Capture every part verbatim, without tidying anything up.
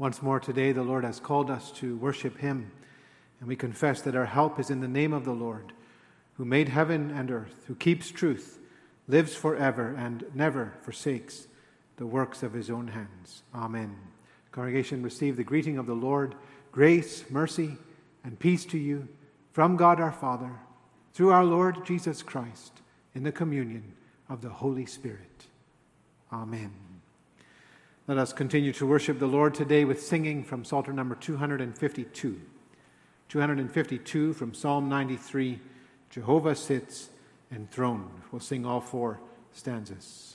Once more today, the Lord has called us to worship him, and we confess that our help is in the name of the Lord, who made heaven and earth, who keeps truth, lives forever, and never forsakes the works of his own hands. Amen. Congregation, receive the greeting of the Lord. Grace, mercy, and peace to you from God our Father, through our Lord Jesus Christ, in the communion of the Holy Spirit. Amen. Let us continue to worship the Lord today with singing from Psalter number two fifty-two. two fifty-two from Psalm ninety-three, Jehovah sits enthroned. We'll sing all four stanzas.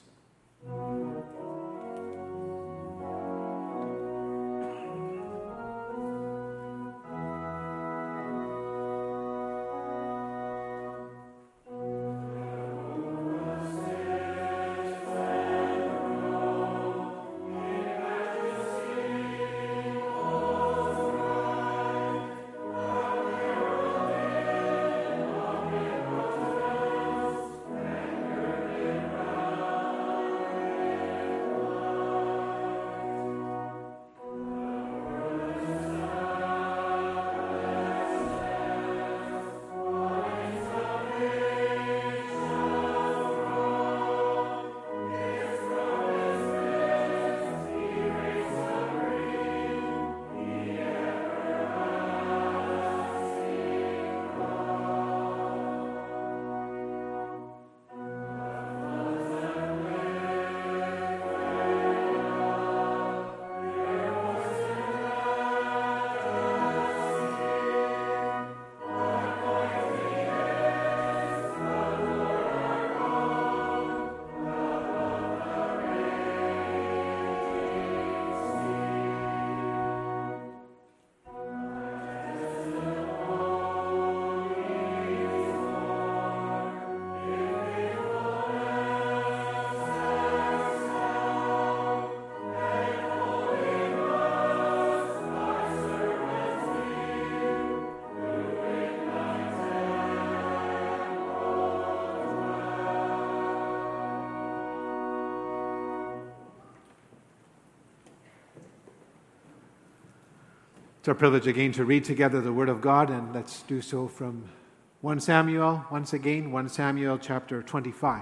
It's our privilege again to read together the Word of God, and let's do so from First Samuel, once again, First Samuel chapter twenty-five.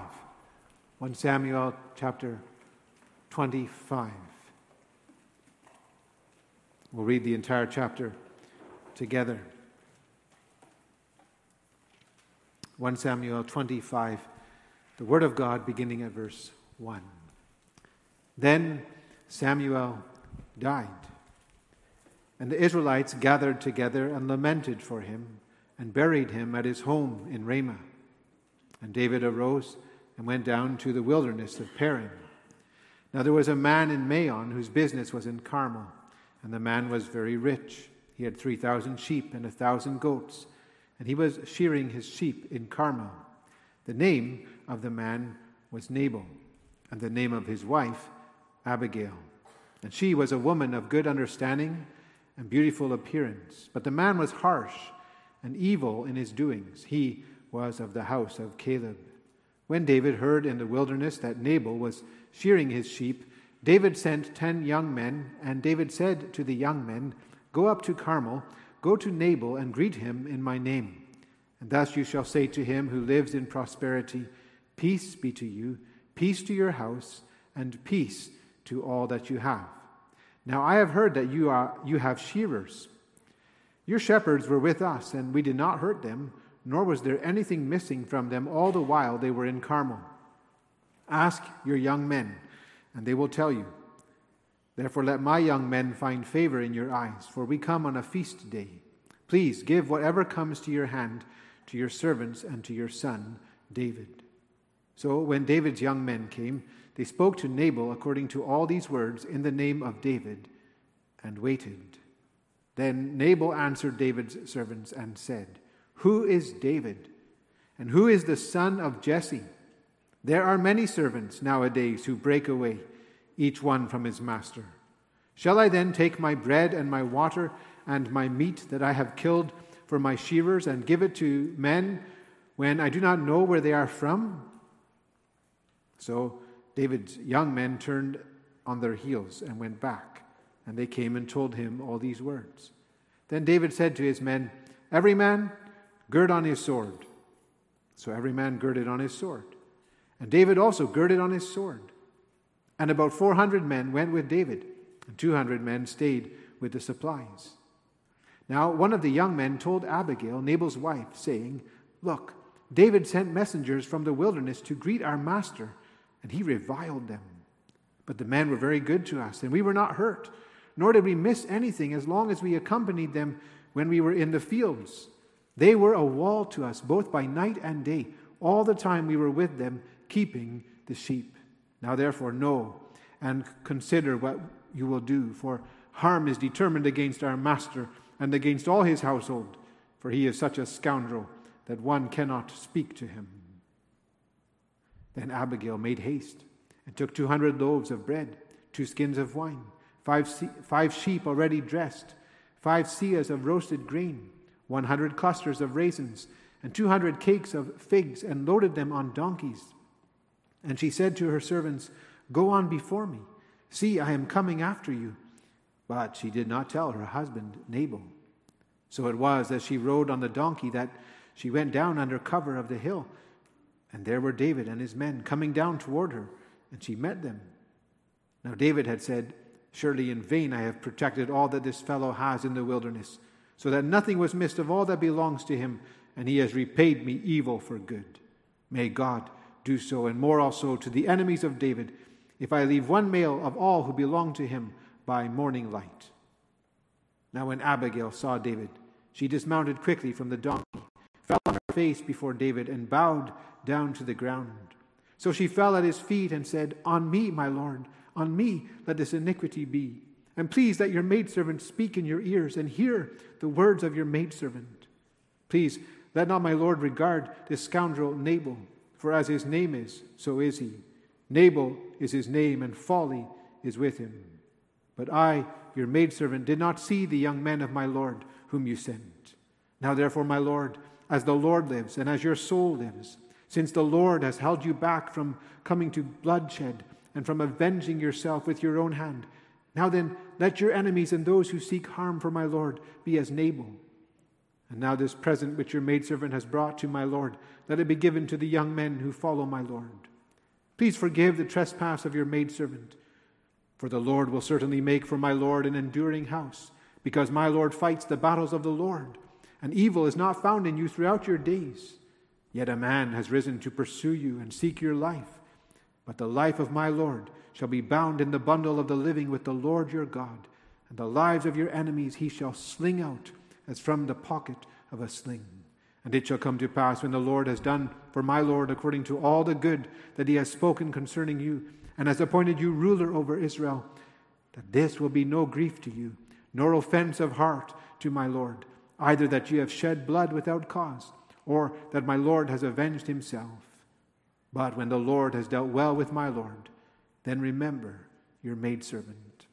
First Samuel chapter twenty-five. We'll read the entire chapter together. First Samuel twenty-five, the Word of God beginning at verse one. Then Samuel died, and the Israelites gathered together and lamented for him and buried him at his home in Ramah. And David arose and went down to the wilderness of Paran. Now there was a man in Maon whose business was in Carmel, and the man was very rich. He had three thousand sheep and a thousand goats, and he was shearing his sheep in Carmel. The name of the man was Nabal, and the name of his wife Abigail. And she was a woman of good understanding and beautiful appearance. But the man was harsh and evil in his doings. He was of the house of Caleb. When David heard in the wilderness that Nabal was shearing his sheep, David sent ten young men, and David said to the young men, "Go up to Carmel, go to Nabal and greet him in my name. And thus you shall say to him who lives in prosperity, peace be to you, peace to your house, and peace to all that you have. Now I have heard that you are you have shearers. Your shepherds were with us, and we did not hurt them, nor was there anything missing from them all the while they were in Carmel. Ask your young men, and they will tell you. Therefore let my young men find favor in your eyes, for we come on a feast day. Please give whatever comes to your hand to your servants and to your son David." So when David's young men came, they spoke to Nabal according to all these words in the name of David, and waited. Then Nabal answered David's servants and said, "Who is David? And who is the son of Jesse? There are many servants nowadays who break away, each one from his master. Shall I then take my bread and my water and my meat that I have killed for my shearers and give it to men when I do not know where they are from?" So David's young men turned on their heels and went back And they came and told him all these words. Then David said to his men, "Every man gird on his sword." So every man girded on his sword. And David also girded on his sword. And about four hundred men went with David, and two hundred men stayed with the supplies. Now one of the young men told Abigail, Nabal's wife, saying, "Look, David sent messengers from the wilderness to greet our master, and he reviled them. But the men were very good to us, and we were not hurt, nor did we miss anything as long as we accompanied them when we were in the fields. They were a wall to us, both by night and day, all the time we were with them, keeping the sheep. Now therefore know and consider what you will do, for harm is determined against our master and against all his household, for he is such a scoundrel that one cannot speak to him." Then Abigail made haste and took two hundred loaves of bread, two skins of wine, five, five sheep already dressed, five seahs of roasted grain, one hundred clusters of raisins, and two hundred cakes of figs, and loaded them on donkeys. And she said to her servants, "Go on before me. See, I am coming after you." But she did not tell her husband Nabal. So it was as she rode on the donkey that she went down under cover of the hill, and there were David and his men coming down toward her, and she met them. Now David had said, "Surely in vain I have protected all that this fellow has in the wilderness, so that nothing was missed of all that belongs to him, and he has repaid me evil for good. May God do so, and more also, to the enemies of David, if I leave one male of all who belong to him by morning light." Now when Abigail saw David, she dismounted quickly from the donkey, fell on her face before David, and bowed down to the ground. So she fell at his feet and said, "On me, my lord, on me let this iniquity be. And please let your maidservant speak in your ears, and hear the words of your maidservant. Please let not my lord regard this scoundrel Nabal, for as his name is, so is he. Nabal is his name, and folly is with him. But I, your maidservant, did not see the young men of my lord whom you sent. Now therefore, my lord, as the Lord lives, and as your soul lives, since the Lord has held you back from coming to bloodshed and from avenging yourself with your own hand, now then, let your enemies and those who seek harm for my lord be as Nabal. And now this present which your maidservant has brought to my lord, let it be given to the young men who follow my lord. Please forgive the trespass of your maidservant, for the Lord will certainly make for my lord an enduring house, because my lord fights the battles of the Lord, and evil is not found in you throughout your days. Yet a man has risen to pursue you and seek your life, but the life of my lord shall be bound in the bundle of the living with the Lord your God, and the lives of your enemies he shall sling out as from the pocket of a sling. And it shall come to pass, when the Lord has done for my lord according to all the good that he has spoken concerning you, and has appointed you ruler over Israel, that this will be no grief to you, nor offense of heart to my lord, either that you have shed blood without cause, or that my lord has avenged himself. But when the Lord has dealt well with my lord, then remember your maidservant."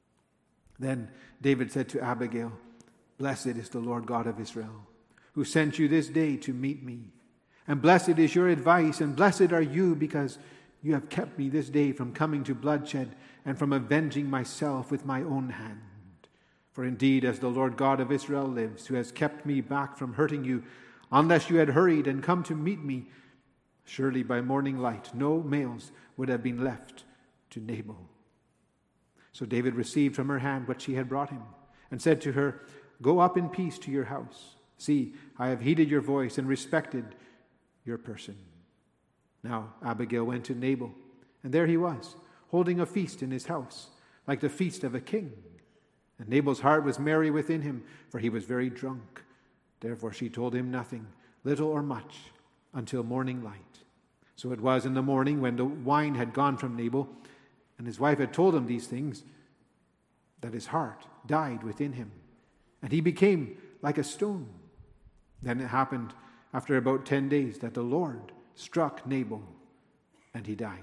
Then David said to Abigail, "Blessed is the Lord God of Israel, who sent you this day to meet me. And blessed is your advice, and blessed are you, because you have kept me this day from coming to bloodshed and from avenging myself with my own hand. For indeed, as the Lord God of Israel lives, who has kept me back from hurting you, unless you had hurried and come to meet me, surely by morning light no males would have been left to Nabal." So David received from her hand what she had brought him, and said to her, "Go up in peace to your house. See, I have heeded your voice and respected your person." Now Abigail went to Nabal, and there he was, holding a feast in his house, like the feast of a king. And Nabal's heart was merry within him, for he was very drunk. Therefore she told him nothing, little or much, until morning light. So it was in the morning, when the wine had gone from Nabal, and his wife had told him these things, that his heart died within him, and he became like a stone. Then it happened after about ten days that the Lord struck Nabal, and he died.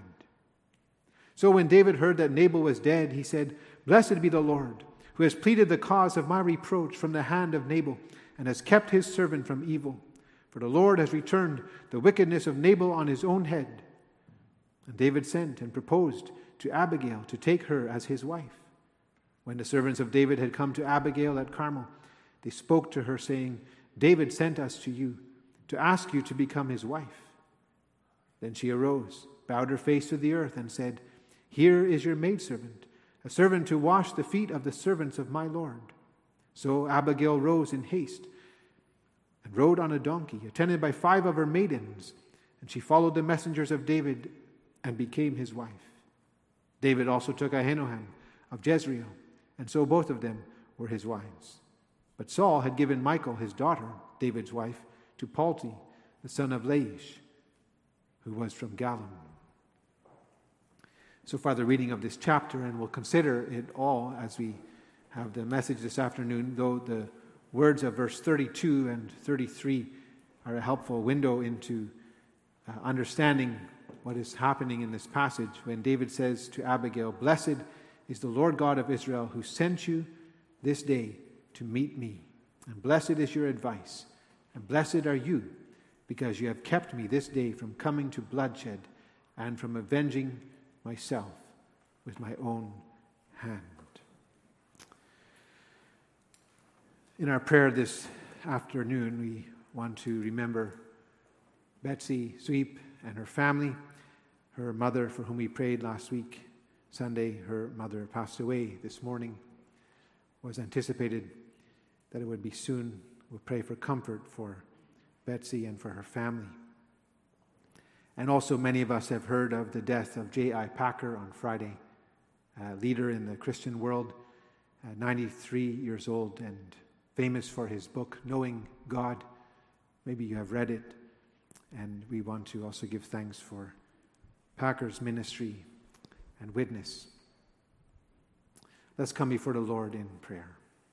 So when David heard that Nabal was dead, he said, "Blessed be the Lord, who has pleaded the cause of my reproach from the hand of Nabal, and has kept his servant from evil. For the Lord has returned the wickedness of Nabal on his own head." And David sent and proposed to Abigail to take her as his wife. When the servants of David had come to Abigail at Carmel, they spoke to her, saying, David sent us to you to ask you to become his wife. Then she arose, bowed her face to the earth, and said, Here is your maidservant, a servant to wash the feet of the servants of my Lord. So Abigail rose in haste and rode on a donkey, attended by five of her maidens, and she followed the messengers of David and became his wife. David also took Ahinoam of Jezreel, and so both of them were his wives. But Saul had given Michal, his daughter, David's wife, to Palti, the son of Laish, who was from Gallim. So far the reading of this chapter, and we'll consider it all as we have the message this afternoon, though the words of verse thirty-two and thirty-three are a helpful window into uh, understanding what is happening in this passage when David says to Abigail, Blessed is the Lord God of Israel who sent you this day to meet me. And blessed is your advice, and blessed are you, because you have kept me this day from coming to bloodshed and from avenging myself with my own hand. In our prayer this afternoon, we want to remember Betsy Sweep and her family. Her mother, for whom we prayed last week, Sunday, her mother passed away this morning. Was anticipated that it would be soon. We'll pray for comfort for Betsy and for her family. And also many of us have heard of the death of J I Packer on Friday, a leader in the Christian world, uh, ninety-three years old and famous for his book, Knowing God. Maybe you have read it. And we want to also give thanks for Packer's ministry and witness. Let's come before the Lord in prayer.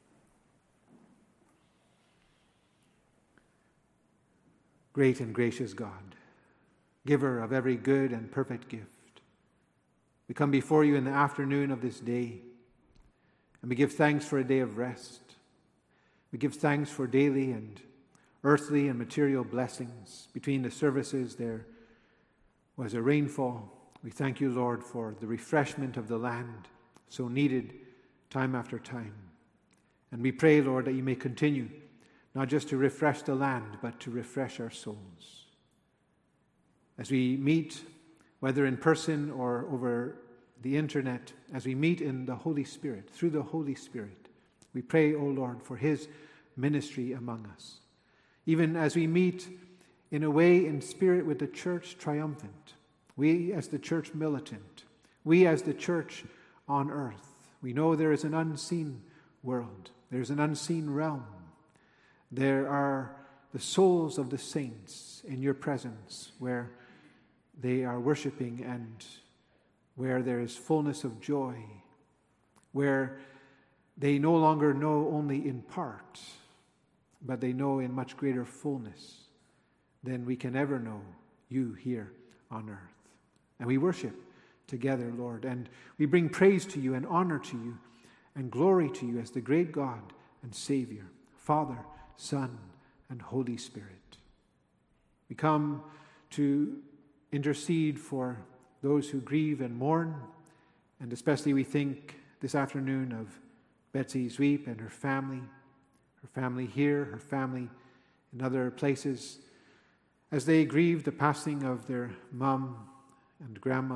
Great and gracious God, giver of every good and perfect gift, we come before you in the afternoon of this day, and we give thanks for a day of rest. We give thanks for daily and earthly and material blessings. Between the services there was a rainfall. We thank you, Lord, for the refreshment of the land, so needed time after time. And we pray, Lord, that you may continue not just to refresh the land, but to refresh our souls. As we meet, whether in person or over the internet, as we meet in the Holy Spirit, through the Holy Spirit, we pray, O Lord, for his ministry among us. Even as we meet in a way in spirit with the church triumphant, we as the church militant, we as the church on earth, we know there is an unseen world, there's an unseen realm. There are the souls of the saints in your presence where they are worshiping and where there is fullness of joy, where they no longer know only in part, but they know in much greater fullness than we can ever know you here on earth. And we worship together, Lord, and we bring praise to you and honor to you and glory to you as the great God and Savior, Father, Son, and Holy Spirit. We come to intercede for those who grieve and mourn, and especially we think this afternoon of Betsy Sweep and her family, her family here, her family in other places, as they grieve the passing of their mom and grandma.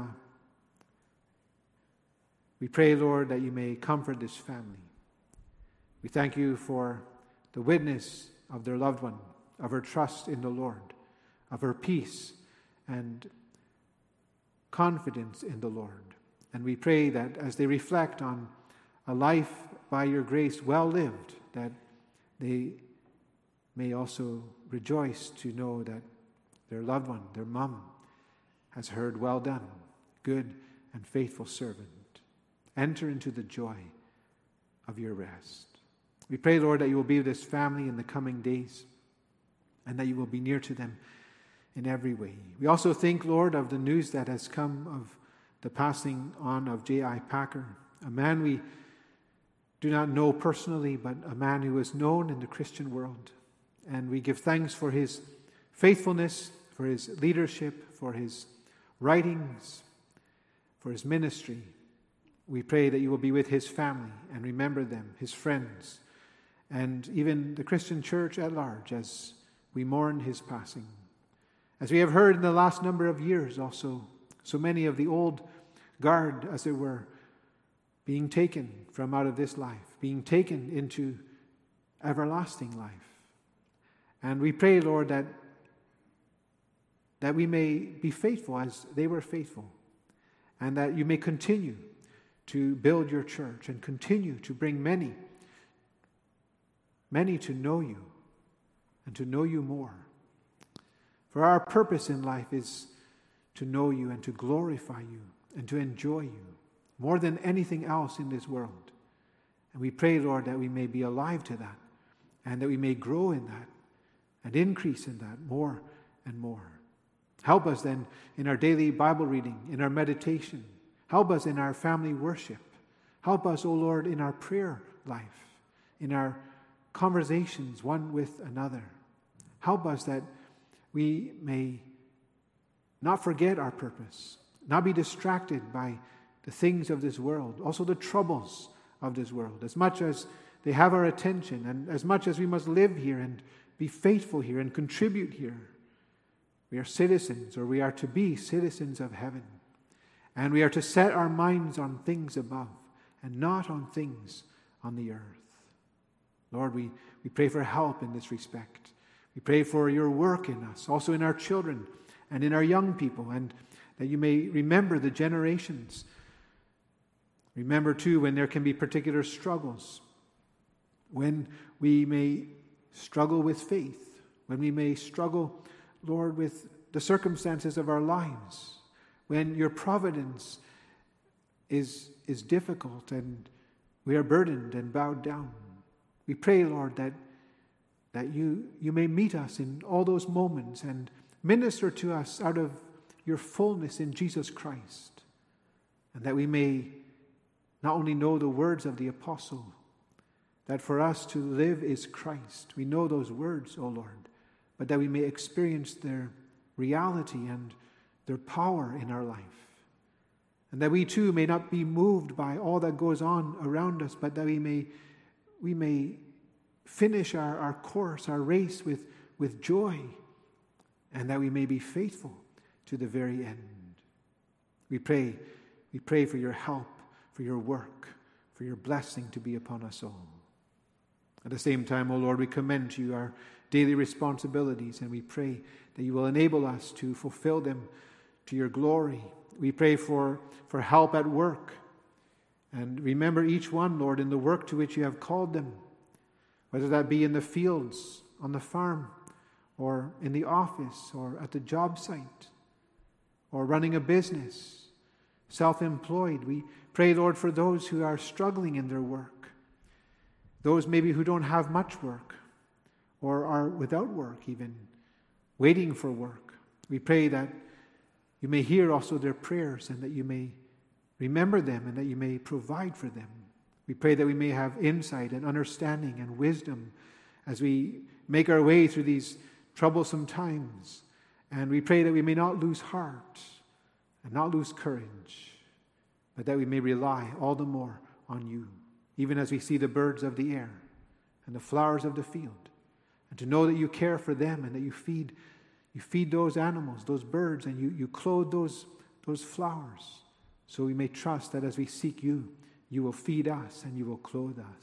We pray, Lord, that you may comfort this family. We thank you for the witness of their loved one, of her trust in the Lord, of her peace and confidence in the Lord. And we pray that as they reflect on a life by your grace well lived, that they may also rejoice to know that their loved one, their mom, has heard, well done, good and faithful servant. Enter into the joy of your rest. We pray, Lord, that you will be with this family in the coming days and that you will be near to them in every way. We also think, Lord, of the news that has come of the passing on of J I Packer, a man we do not know personally, but a man who is known in the Christian world. And we give thanks for his faithfulness, for his leadership, for his writings, for his ministry. We pray that you will be with his family and remember them, his friends, and even the Christian church at large as we mourn his passing. As we have heard in the last number of years also, so many of the old guard, as it were, being taken from out of this life, being taken into everlasting life. And we pray, Lord, that, that we may be faithful as they were faithful, and that you may continue to build your church and continue to bring many, many to know you and to know you more. For our purpose in life is to know you and to glorify you and to enjoy you more than anything else in this world. And we pray, Lord, that we may be alive to that and that we may grow in that and increase in that more and more. Help us then in our daily Bible reading, in our meditation. Help us in our family worship. Help us, O Lord, in our prayer life, in our conversations one with another. Help us that we may not forget our purpose, not be distracted by the things of this world, also the troubles of this world, as much as they have our attention and as much as we must live here and be faithful here and contribute here. We are citizens, or we are to be citizens of heaven. And we are to set our minds on things above and not on things on the earth. Lord, we, we pray for help in this respect. We pray for your work in us, also in our children and in our young people, and that you may remember the generations. Remember, too, when there can be particular struggles, when we may struggle with faith, when we may struggle, Lord, with the circumstances of our lives, when your providence is, is difficult and we are burdened and bowed down. We pray, Lord, that, that you, you may meet us in all those moments and minister to us out of your fullness in Jesus Christ, and that we may not only know the words of the apostle, that for us to live is Christ. We know those words, O Lord, but that we may experience their reality and their power in our life. And that we too may not be moved by all that goes on around us, but that we may we may finish our, our course, our race with, with joy, and that we may be faithful to the very end. We pray, we pray for your help, for your work, for your blessing to be upon us all. At the same time, O Lord, we commend to you our daily responsibilities, and we pray that you will enable us to fulfill them to your glory. We pray for, for help at work. And remember each one, Lord, in the work to which you have called them, whether that be in the fields, on the farm, or in the office, or at the job site, or running a business, self-employed. We pray, Lord, for those who are struggling in their work, those maybe who don't have much work, or are without work even, waiting for work. We pray that you may hear also their prayers and that you may remember them and that you may provide for them. We pray that we may have insight and understanding and wisdom as we make our way through these troublesome times. And we pray that we may not lose heart and not lose courage, but that we may rely all the more on you, even as we see the birds of the air and the flowers of the field, and to know that you care for them and that you feed you feed those animals, those birds, and you, you clothe those, those flowers. So we may trust that as we seek you, you will feed us and you will clothe us.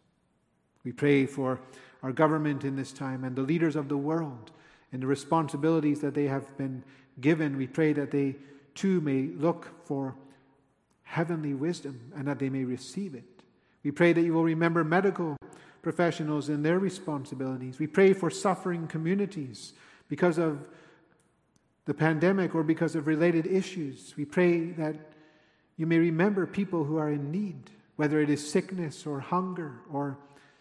We pray for our government in this time and the leaders of the world and the responsibilities that they have been given. We pray that they too may look for heavenly wisdom and that they may receive it. We pray that you will remember medical professionals and their responsibilities. We pray for suffering communities because of the pandemic or because of related issues. We pray that you may remember people who are in need, whether it is sickness or hunger or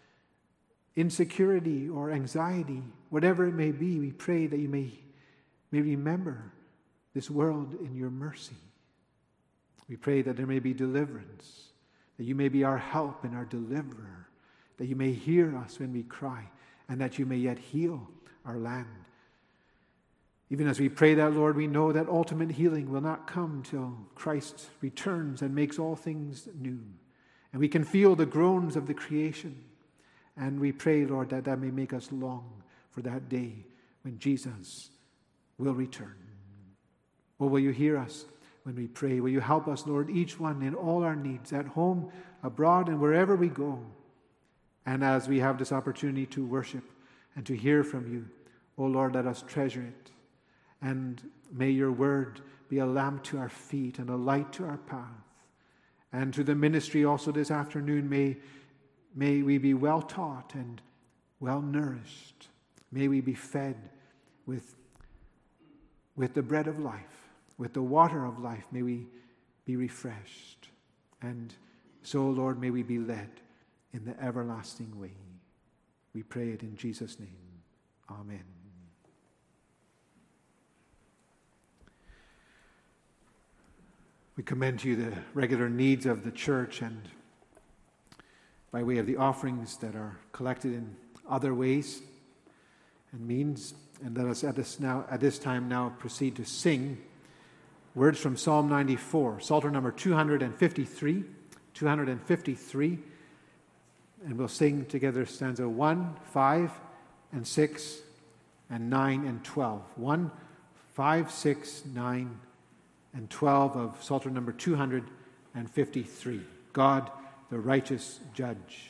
insecurity or anxiety, whatever it may be. We pray that you may, may remember this world in your mercy. We pray that there may be deliverance, that you may be our help and our deliverer, that you may hear us when we cry, and that you may yet heal our land. Even as we pray that, Lord, we know that ultimate healing will not come till Christ returns and makes all things new. And we can feel the groans of the creation. And we pray, Lord, that that may make us long for that day when Jesus will return. Oh, will you hear us when we pray? Will you help us, Lord, each one in all our needs, at home, abroad, and wherever we go? And as we have this opportunity to worship and to hear from you, oh, Lord, let us treasure it. And may your word be a lamp to our feet and a light to our path. And to the ministry also this afternoon, may, may we be well taught and well nourished. May we be fed with, with the bread of life, with the water of life. May we be refreshed. And so, Lord, may we be led in the everlasting way. We pray it in Jesus' name. Amen. We commend to you the regular needs of the church, and by way of the offerings that are collected in other ways and means. And let us at this now at this time now proceed to sing words from Psalm ninety-four, Psalter number two fifty-three, two fifty-three, and we'll sing together stanza one, five, and six, and nine and twelve. One, five, six, nine, and twelve of Psalter number two fifty-three. God, the righteous judge.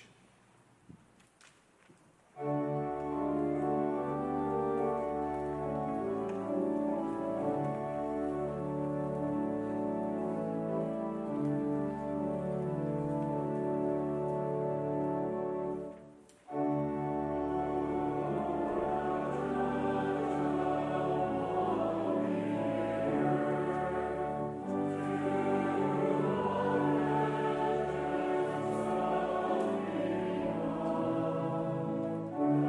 Thank you.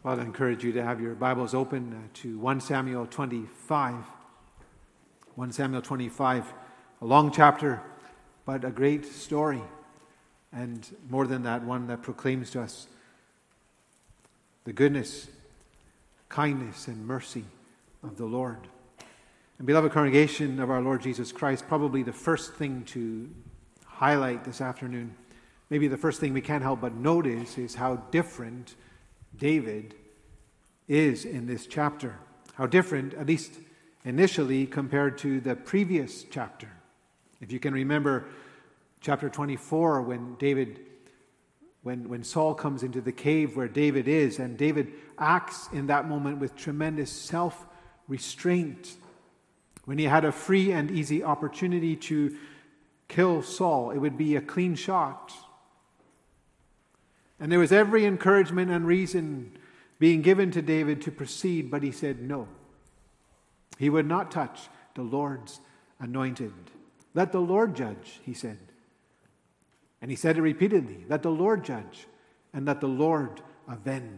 Well, I encourage you to have your Bibles open uh, to First Samuel twenty-five. First Samuel twenty-five, a long chapter, but a great story. And more than that, one that proclaims to us the goodness, kindness, and mercy of the Lord. And beloved congregation of our Lord Jesus Christ, probably the first thing to highlight this afternoon, maybe the first thing we can't help but notice, is how different David is in this chapter. How different, at least initially, compared to the previous chapter. If you can remember chapter twenty-four, when David, when, when Saul comes into the cave where David is, and David acts in that moment with tremendous self-restraint. When he had a free and easy opportunity to kill Saul, it would be a clean shot. And there was every encouragement and reason being given to David to proceed, but he said no. He would not touch the Lord's anointed. Let the Lord judge, he said. And he said it repeatedly. Let the Lord judge, and let the Lord avenge.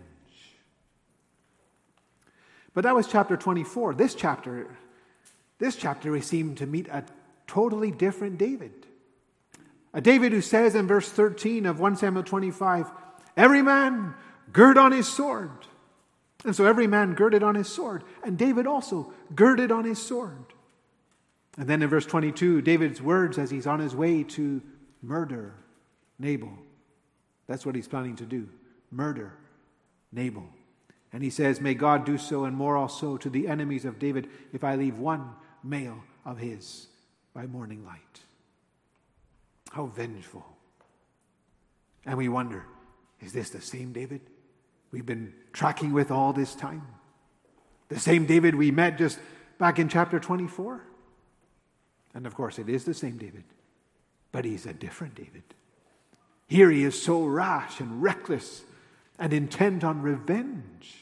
But that was chapter twenty-four. This chapter, this chapter we seem to meet a totally different David. A David who says in verse thirteen of First Samuel twenty-five, every man gird on his sword. And so every man girded on his sword. And David also girded on his sword. And then in verse twenty-two, David's words as he's on his way to murder Nabal. That's what he's planning to do. Murder Nabal. And he says, may God do so and more also to the enemies of David if I leave one male of his by morning light. How vengeful. And we wonder, is this the same David we've been tracking with all this time? The same David we met just back in chapter twenty-four? And of course it is the same David, but he's a different David. Here he is so rash and reckless and intent on revenge.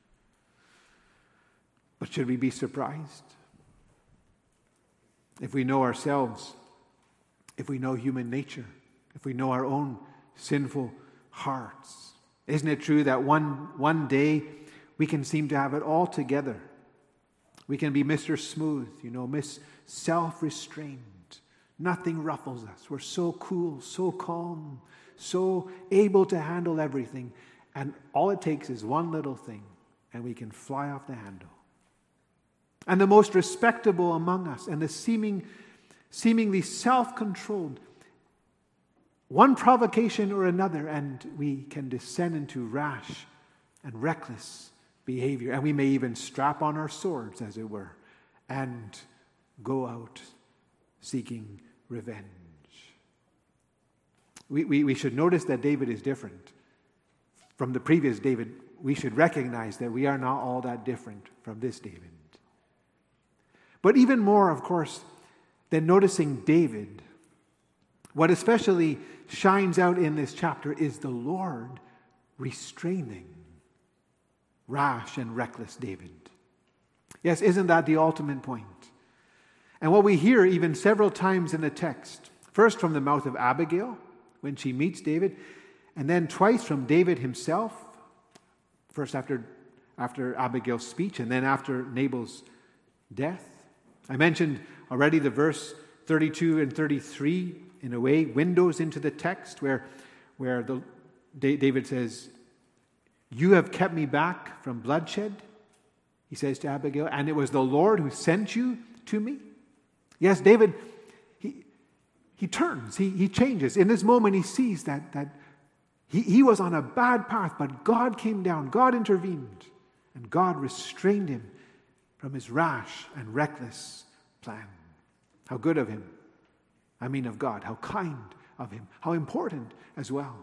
But should we be surprised? If we know ourselves, if we know human nature, if we know our own sinful hearts, isn't it true that one, one day we can seem to have it all together? We can be Mister Smooth, you know, Miss Self-Restrained. Nothing ruffles us. We're so cool, so calm, so able to handle everything. And all it takes is one little thing, and we can fly off the handle. And the most respectable among us, and the seeming, seemingly self-controlled, one provocation or another, and we can descend into rash and reckless behavior. And we may even strap on our swords, as it were, and go out seeking revenge. We, we, we should notice that David is different from the previous David. We should recognize that we are not all that different from this David. But even more, of course, than noticing David, what especially shines out in this chapter is the Lord restraining rash and reckless David. Yes, isn't that the ultimate point? And what we hear even several times in the text, first from the mouth of Abigail when she meets David, and then twice from David himself, first after, after Abigail's speech and then after Nabal's death. I mentioned already the verse thirty-two and thirty-three, in a way, windows into the text where, where the, David says, you have kept me back from bloodshed, he says to Abigail, and it was the Lord who sent you to me. Yes, David, he, he turns, he, he changes. In this moment, he sees that, that he, he was on a bad path, but God came down, God intervened, and God restrained him from his rash and reckless plan. How good of him. I mean of God. How kind of him. How important as well.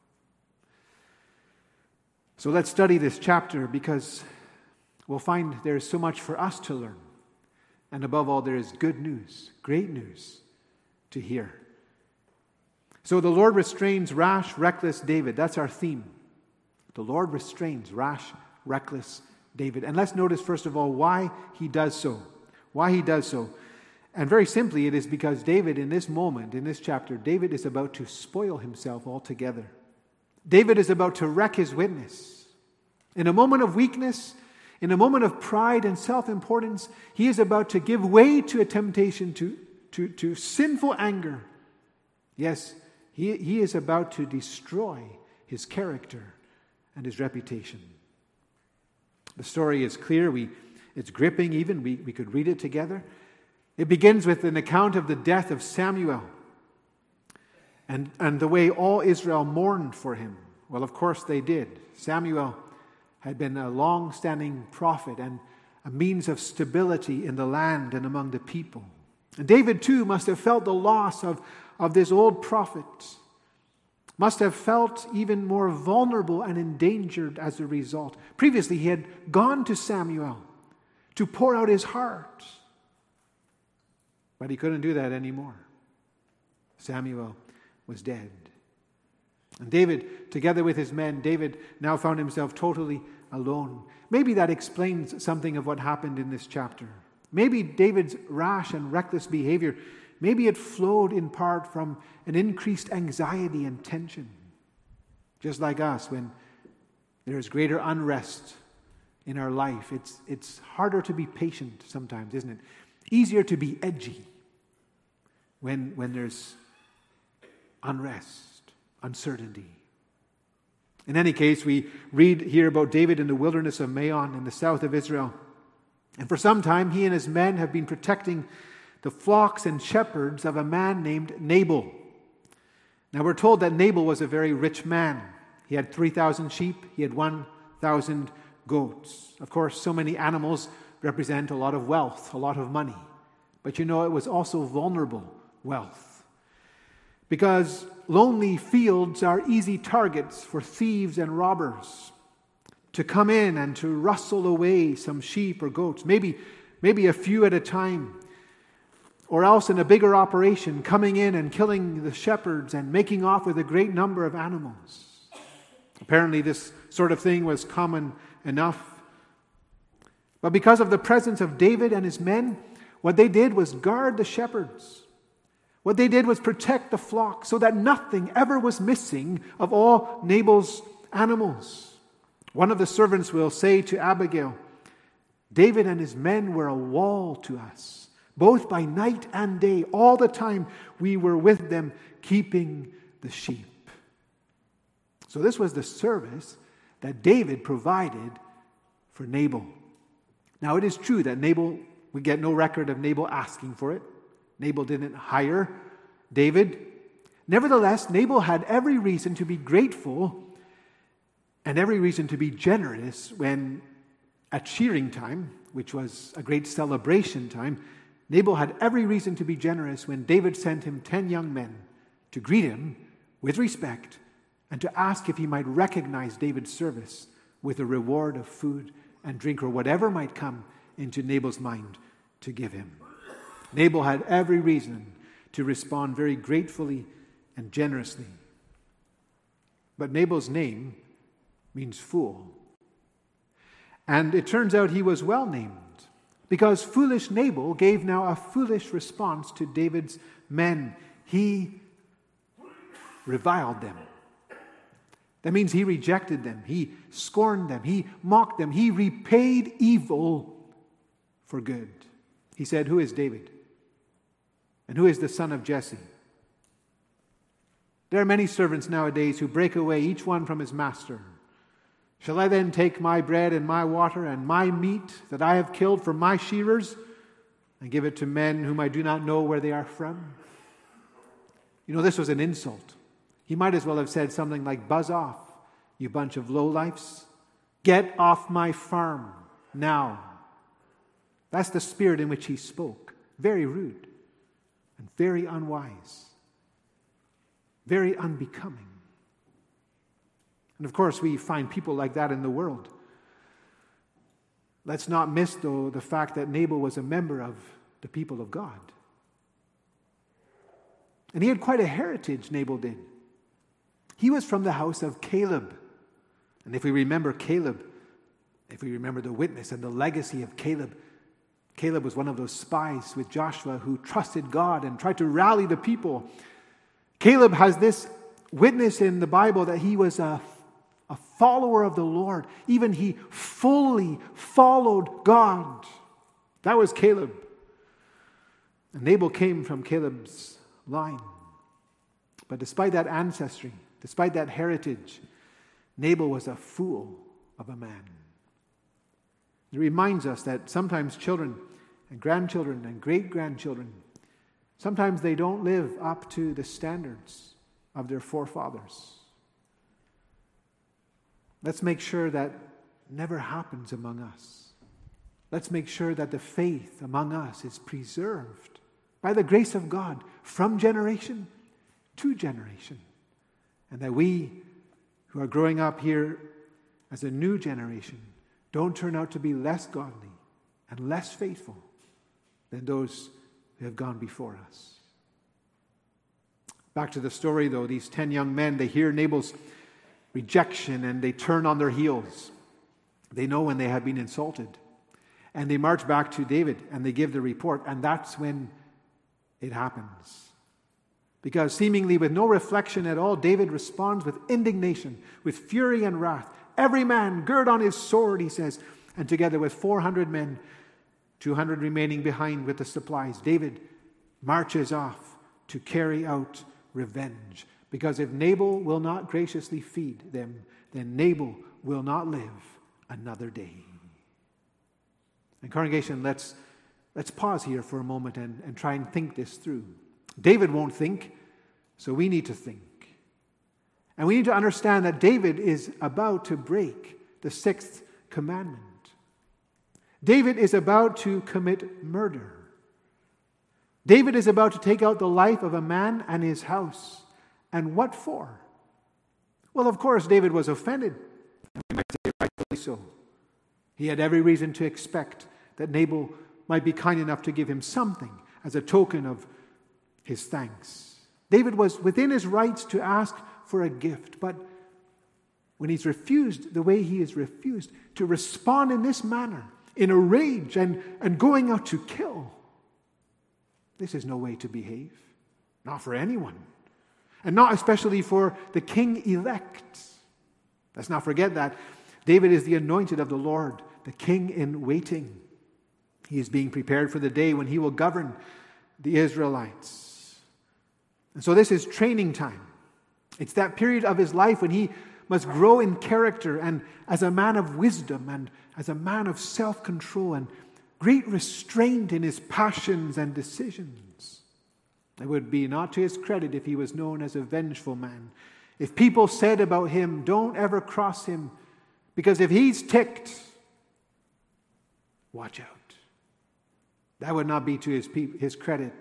So let's study this chapter, because we'll find there is so much for us to learn. And above all, there is good news, great news to hear. So the Lord restrains rash, reckless David. That's our theme. The Lord restrains rash, reckless David. And let's notice, first of all, why he does so. Why he does so. And very simply, it is because David, in this moment, in this chapter, David is about to spoil himself altogether. David is about to wreck his witness. In a moment of weakness, in a moment of pride and self-importance, he is about to give way to a temptation, to, to, to sinful anger. Yes, he, he is about to destroy his character and his reputation. The story is clear. We, it's gripping even. We, we could read it together. It begins with an account of the death of Samuel and, and the way all Israel mourned for him. Well, of course they did. Samuel had been a long-standing prophet and a means of stability in the land and among the people. And David, too, must have felt the loss of, of this old prophet, must have felt even more vulnerable and endangered as a result. Previously, he had gone to Samuel to pour out his heart, but he couldn't do that anymore. Samuel was dead. And David, together with his men, David now found himself totally alone. Maybe that explains something of what happened in this chapter. Maybe David's rash and reckless behavior, maybe it flowed in part from an increased anxiety and tension. Just like us, when there is greater unrest in our life, it's, it's harder to be patient sometimes, isn't it? Easier to be edgy when, when there's unrest, uncertainty. In any case, we read here about David in the wilderness of Maon in the south of Israel. And for some time, he and his men have been protecting the flocks and shepherds of a man named Nabal. Now, we're told that Nabal was a very rich man. He had three thousand sheep. He had one thousand goats. Of course, so many animals represent a lot of wealth, a lot of money. But you know, it was also vulnerable wealth. Because lonely fields are easy targets for thieves and robbers to come in and to rustle away some sheep or goats, maybe, maybe a few at a time, or else in a bigger operation, coming in and killing the shepherds and making off with a great number of animals. Apparently this sort of thing was common enough. But because of the presence of David and his men, what they did was guard the shepherds. What they did was protect the flock so that nothing ever was missing of all Nabal's animals. One of the servants will say to Abigail, David and his men were a wall to us, both by night and day. All the time we were with them keeping the sheep. So this was the service that David provided for Nabal. Now it is true that Nabal, we get no record of Nabal asking for it. Nabal didn't hire David. Nevertheless, Nabal had every reason to be grateful and every reason to be generous when at shearing time, which was a great celebration time, Nabal had every reason to be generous when David sent him ten young men to greet him with respect and to ask if he might recognize David's service with a reward of food and drink or whatever might come into Nabal's mind to give him. Nabal had every reason to respond very gratefully and generously. But Nabal's name means fool. And it turns out he was well named, because foolish Nabal gave now a foolish response to David's men. He reviled them. That means he rejected them. He scorned them. He mocked them. He repaid evil for good. He said, "Who is David? And who is the son of Jesse?" There are many servants nowadays who break away, each one from his master. Shall I then take my bread and my water and my meat that I have killed from my shearers and give it to men whom I do not know where they are from? You know, this was an insult. He might as well have said something like, "Buzz off, you bunch of lowlifes. Get off my farm now." That's the spirit in which he spoke. Very rude and very unwise. Very unbecoming. And of course, we find people like that in the world. Let's not miss, though, the fact that Nabal was a member of the people of God. And he had quite a heritage, Nabal did. He was from the house of Caleb. And if we remember Caleb, if we remember the witness and the legacy of Caleb, Caleb was one of those spies with Joshua who trusted God and tried to rally the people. Caleb has this witness in the Bible that he was a a follower of the Lord. Even he fully followed God. That was Caleb. And Nabal came from Caleb's line. But despite that ancestry, despite that heritage, Nabal was a fool of a man. It reminds us that sometimes children and grandchildren and great-grandchildren, sometimes they don't live up to the standards of their forefathers. Let's make sure that never happens among us. Let's make sure that the faith among us is preserved by the grace of God from generation to generation. And that we who are growing up here as a new generation don't turn out to be less godly and less faithful than those who have gone before us. Back to the story, though, these ten young men, they hear Nabal's rejection and they turn on their heels. They know when they have been insulted. And they march back to David and they give the report, and that's when it happens. Because seemingly with no reflection at all, David responds with indignation, with fury and wrath. Every man gird on his sword, he says. And together with four hundred men, two hundred remaining behind with the supplies, David marches off to carry out revenge. Because if Nabal will not graciously feed them, then Nabal will not live another day. And congregation, let's, let's pause here for a moment and, and try and think this through. David won't think, so we need to think. And we need to understand that David is about to break the sixth commandment. David is about to commit murder. David is about to take out the life of a man and his house. And what for? Well, of course, David was offended. And we might say rightfully so. He had every reason to expect that Nabal might be kind enough to give him something as a token of his thanks. David was within his rights to ask for a gift, but when he's refused the way he is refused, to respond in this manner, in a rage and, and going out to kill, this is no way to behave. Not for anyone. And not especially for the king-elect. Let's not forget that David is the anointed of the Lord, the king in waiting. He is being prepared for the day when he will govern the Israelites. And so this is training time. It's that period of his life when he must grow in character and as a man of wisdom and as a man of self-control and great restraint in his passions and decisions. It would be not to his credit if he was known as a vengeful man. If people said about him, don't ever cross him, because if he's ticked, watch out. That would not be to his, pe- his credit.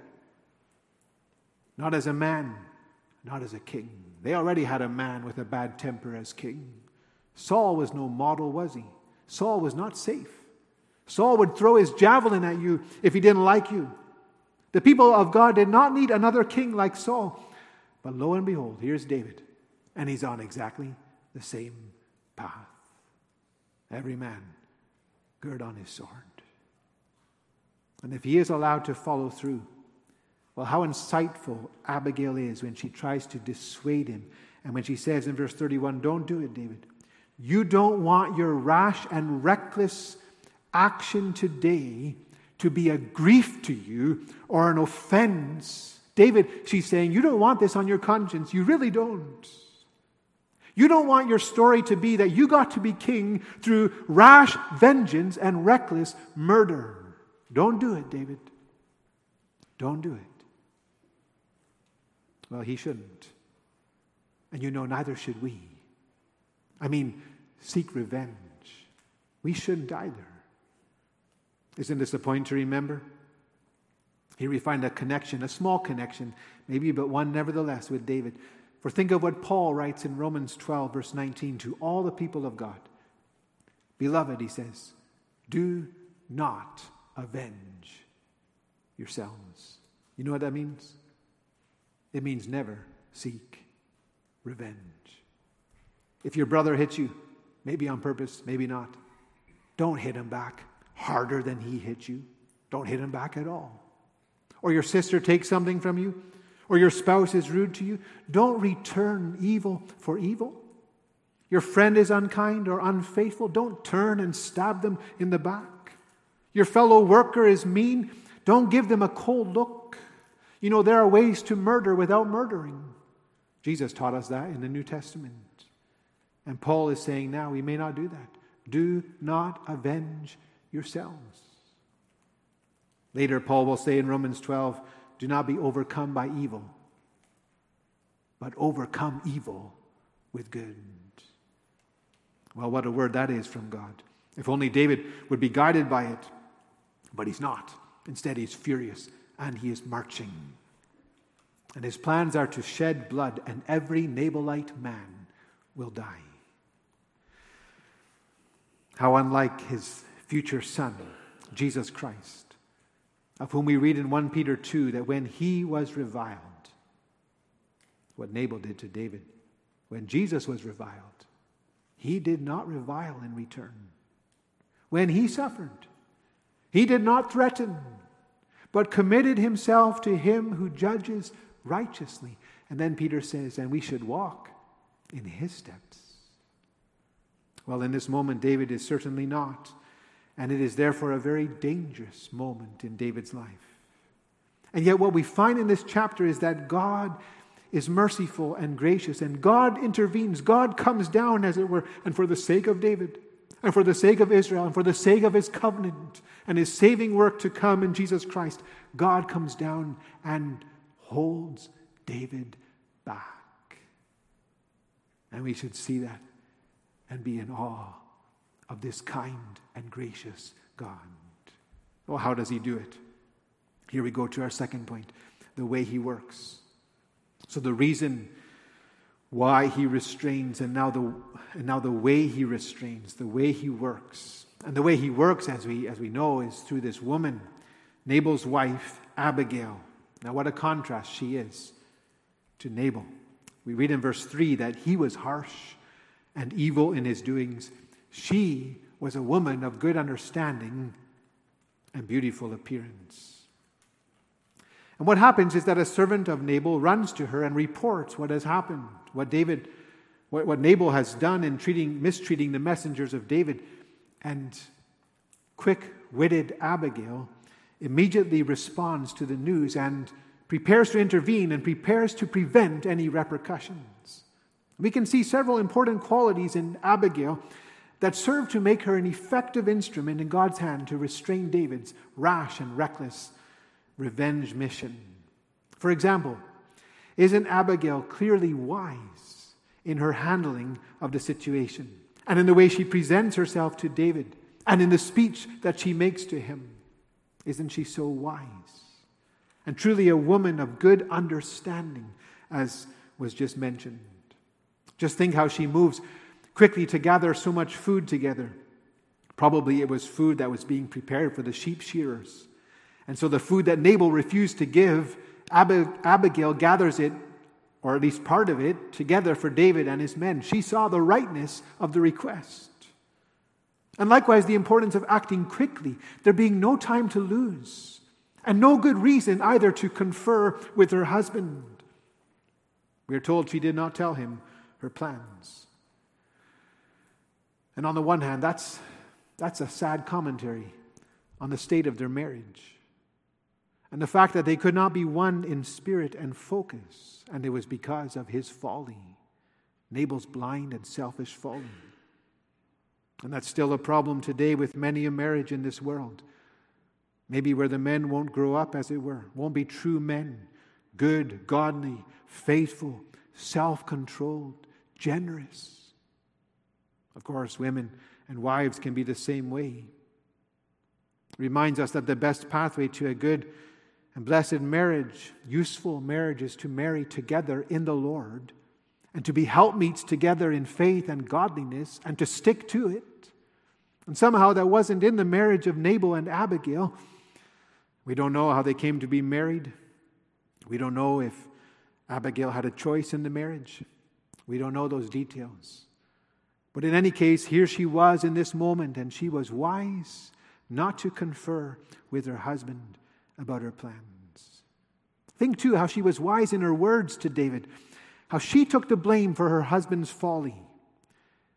Not as a man, not as a king. They already had a man with a bad temper as king. Saul was no model, was he? Saul was not safe. Saul would throw his javelin at you if he didn't like you. The people of God did not need another king like Saul. But lo and behold, here's David. And he's on exactly the same path. Every man gird on his sword. And if he is allowed to follow through, well, how insightful Abigail is when she tries to dissuade him. And when she says in verse thirty-one, don't do it, David. You don't want your rash and reckless action today to be a grief to you or an offense. David, she's saying, you don't want this on your conscience. You really don't. You don't want your story to be that you got to be king through rash vengeance and reckless murder. Don't do it, David. Don't do it. Well, he shouldn't. And you know, neither should we. I mean, seek revenge. We shouldn't either. Isn't this a point to remember? Here we find a connection, a small connection, maybe but one nevertheless with David. For think of what Paul writes in Romans twelve, verse nineteen, to all the people of God. Beloved, he says, do not avenge yourselves. You know what that means? It means never seek revenge. If your brother hits you, maybe on purpose, maybe not, don't hit him back harder than he hit you. Don't hit him back at all. Or your sister takes something from you, or your spouse is rude to you, don't return evil for evil. Your friend is unkind or unfaithful, don't turn and stab them in the back. Your fellow worker is mean, don't give them a cold look. You know, there are ways to murder without murdering. Jesus taught us that in the New Testament. And Paul is saying now, we may not do that. Do not avenge yourselves. Later, Paul will say in Romans twelve, do not be overcome by evil, but overcome evil with good. Well, what a word that is from God. If only David would be guided by it. But he's not. Instead, he's furious and he is marching. And his plans are to shed blood, and every Nabalite man will die. How unlike his future son, Jesus Christ, of whom we read in First Peter two that when he was reviled, what Nabal did to David, when Jesus was reviled, he did not revile in return. When he suffered, he did not threaten, but committed himself to him who judges righteously. And then Peter says, and we should walk in his steps. Well, in this moment, David is certainly not. And it is therefore a very dangerous moment in David's life. And yet what we find in this chapter is that God is merciful and gracious, and God intervenes. God comes down, as it were, and for the sake of David, and for the sake of Israel, and for the sake of his covenant, and his saving work to come in Jesus Christ, God comes down and holds David back. And we should see that and be in awe of this kind and gracious God. Well, how does he do it? Here we go to our second point, the way he works. So the reason why he restrains, and now the and now the way he restrains, the way he works. And the way he works, as we as we know, is through this woman, Nabal's wife, Abigail. Now what a contrast she is to Nabal. We read in verse three that he was harsh and evil in his doings. She was a woman of good understanding and beautiful appearance. And what happens is that a servant of Nabal runs to her and reports what has happened, what David, what, what Nabal has done in treating, mistreating the messengers of David. And quick-witted Abigail immediately responds to the news and prepares to intervene and prepares to prevent any repercussions. We can see several important qualities in Abigail that serve to make her an effective instrument in God's hand to restrain David's rash and reckless revenge mission. For example, isn't Abigail clearly wise in her handling of the situation and in the way she presents herself to David and in the speech that she makes to him? Isn't she so wise? And truly a woman of good understanding, as was just mentioned. Just think how she moves quickly to gather so much food together. Probably it was food that was being prepared for the sheep shearers. And so the food that Nabal refused to give, Ab- Abigail gathers it, or at least part of it, together for David and his men. She saw the rightness of the request. And likewise, the importance of acting quickly, there being no time to lose, and no good reason either to confer with her husband. We are told she did not tell him her plans. And on the one hand, that's, that's a sad commentary on the state of their marriage. And the fact that they could not be one in spirit and focus, and it was because of his folly, Nabal's blind and selfish folly. And that's still a problem today with many a marriage in this world. Maybe where the men won't grow up, as it were, won't be true men, good, godly, faithful, self-controlled, generous. Of course, women and wives can be the same way. It reminds us that the best pathway to a good and blessed marriage, useful marriage, is to marry together in the Lord and to be helpmeets together in faith and godliness and to stick to it. And somehow that wasn't in the marriage of Nabal and Abigail. We don't know how they came to be married. We don't know if Abigail had a choice in the marriage. We don't know those details. But in any case, here she was in this moment, and she was wise not to confer with her husband about her plans. Think too how she was wise in her words to David, how she took the blame for her husband's folly.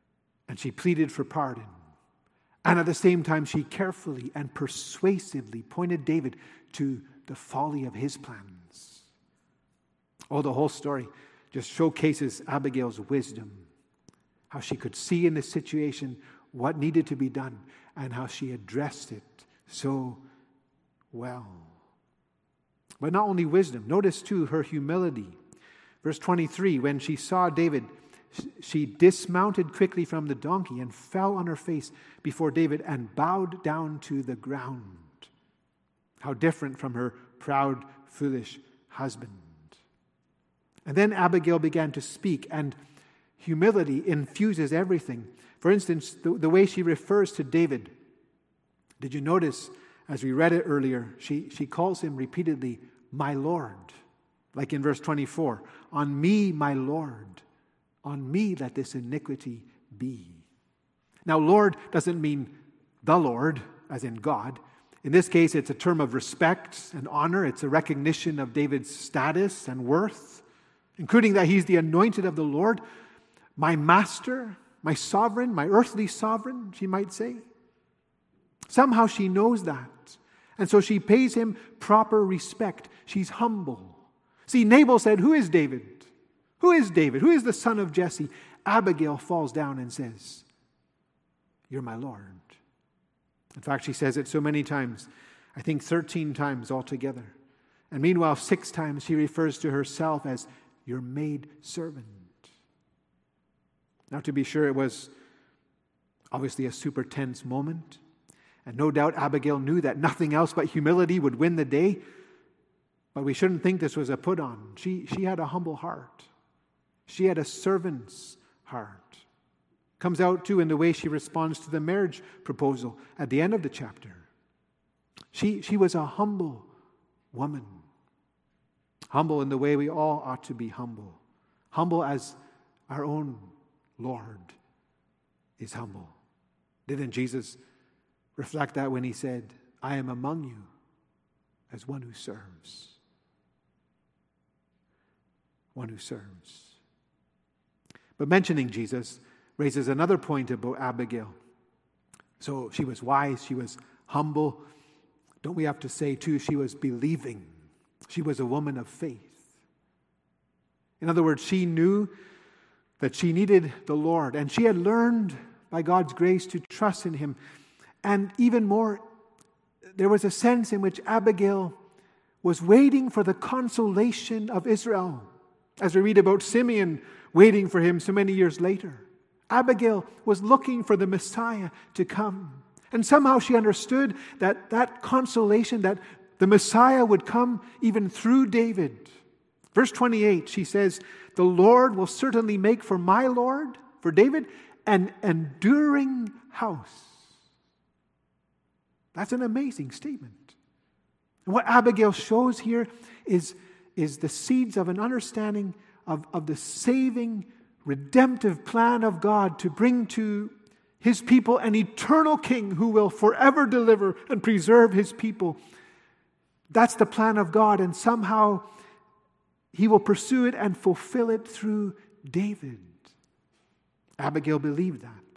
and she pleaded for pardon. And at the same time, she carefully and persuasively pointed David to the folly of his plans. Oh, the whole story just showcases Abigail's wisdom, how she could see in this situation what needed to be done and how she addressed it so well. But not only wisdom, notice too her humility. Verse twenty-three, when she saw David, she dismounted quickly from the donkey and fell on her face before David and bowed down to the ground. How different from her proud, foolish husband. And then Abigail began to speak, and humility infuses everything. For instance, the, the way she refers to David. Did you notice, as we read it earlier, she, she calls him repeatedly, my Lord. Like in verse twenty-four, on me, my Lord. On me let this iniquity be. Now, Lord doesn't mean the Lord, as in God. In this case, it's a term of respect and honor. It's a recognition of David's status and worth, including that he's the anointed of the Lord, my master, my sovereign, my earthly sovereign, she might say. Somehow she knows that. And so she pays him proper respect. She's humble. See, Nabal said, who is David? Who is David? Who is the son of Jesse? Abigail falls down and says, you're my Lord. In fact, she says it so many times, I think thirteen times altogether. And meanwhile, six times she refers to herself as your maid servant. Now, to be sure, it was obviously a super tense moment. And no doubt Abigail knew that nothing else but humility would win the day. But we shouldn't think this was a put on. She, she had a humble heart. She had a servant's heart. Comes out too in the way she responds to the marriage proposal at the end of the chapter. She, she was a humble woman. Humble in the way we all ought to be humble. Humble as our own Lord is humble. Didn't Jesus reflect that when he said, I am among you as one who serves? One who serves. But mentioning Jesus raises another point about Abigail. So she was wise, she was humble. Don't we have to say too, she was believing. She was a woman of faith. In other words, she knew that she needed the Lord, and she had learned by God's grace to trust in him. And even more, there was a sense in which Abigail was waiting for the consolation of Israel. As we read about Simeon waiting for him so many years later. Abigail was looking for the Messiah to come. And somehow she understood that that consolation, that the Messiah would come even through David. Verse twenty-eight, she says, the Lord will certainly make for my Lord, for David, an enduring house. That's an amazing statement. And what Abigail shows here is, is the seeds of an understanding of, of the saving, redemptive plan of God to bring to his people an eternal king who will forever deliver and preserve his people. That's the plan of God, and somehow he will pursue it and fulfill it through David. Abigail believed that.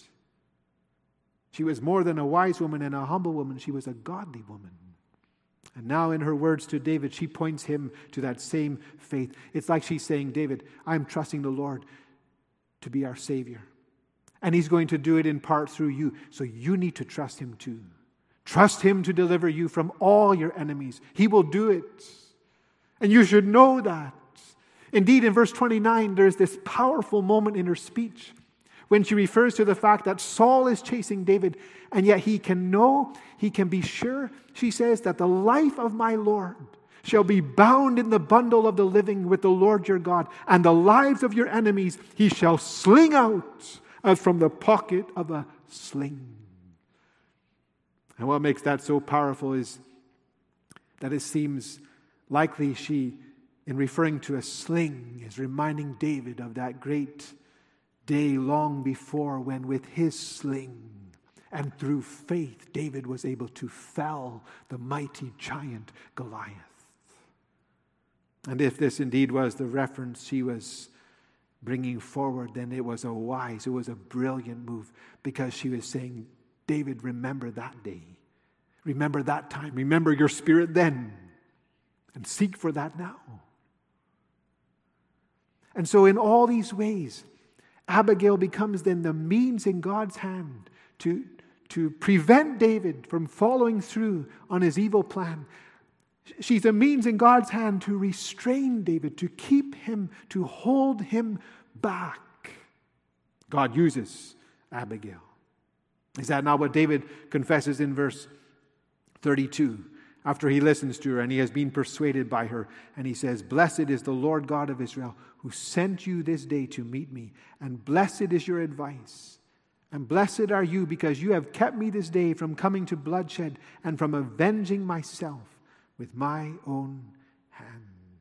She was more than a wise woman and a humble woman. She was a godly woman. And now in her words to David, she points him to that same faith. It's like she's saying, David, I'm trusting the Lord to be our Savior. And he's going to do it in part through you. So you need to trust him too. Trust him to deliver you from all your enemies. He will do it. And you should know that. Indeed, in verse twenty-nine, there's this powerful moment in her speech when she refers to the fact that Saul is chasing David, and yet he can know, he can be sure, she says, that the life of my Lord shall be bound in the bundle of the living with the Lord your God, and the lives of your enemies he shall sling out as from the pocket of a sling. And what makes that so powerful is that it seems likely she, in referring to a sling, is reminding David of that great day long before when with his sling and through faith David was able to fell the mighty giant Goliath. And if this indeed was the reference she was bringing forward, then it was a wise, it was a brilliant move, because she was saying, David, remember that day. Remember that time. Remember your spirit then. And seek for that now. And so in all these ways, Abigail becomes then the means in God's hand to, to prevent David from following through on his evil plan. She's a means in God's hand to restrain David, to keep him, to hold him back. God uses Abigail. Is that not what David confesses in verse thirty-two? After he listens to her and he has been persuaded by her, and he says, Blessed is the Lord God of Israel, who sent you this day to meet me, and blessed is your advice. And blessed are you, because you have kept me this day from coming to bloodshed and from avenging myself with my own hand.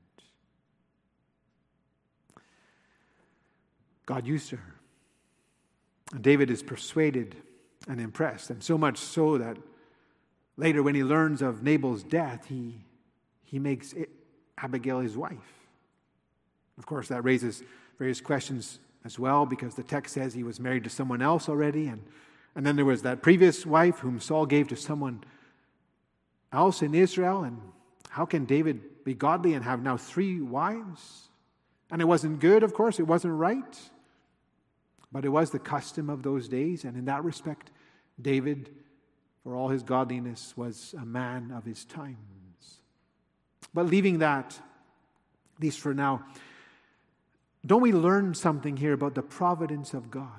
God used her. And David is persuaded and impressed, and so much so that later when he learns of Nabal's death, he, he makes it, Abigail his wife. Of course, that raises various questions as well, because the text says he was married to someone else already, and, and then there was that previous wife whom Saul gave to someone else in Israel, and how can David be godly and have now three wives? And it wasn't good, of course, it wasn't right, but it was the custom of those days, and in that respect, David, for all his godliness, was a man of his times. But leaving that, at least for now, don't we learn something here about the providence of God?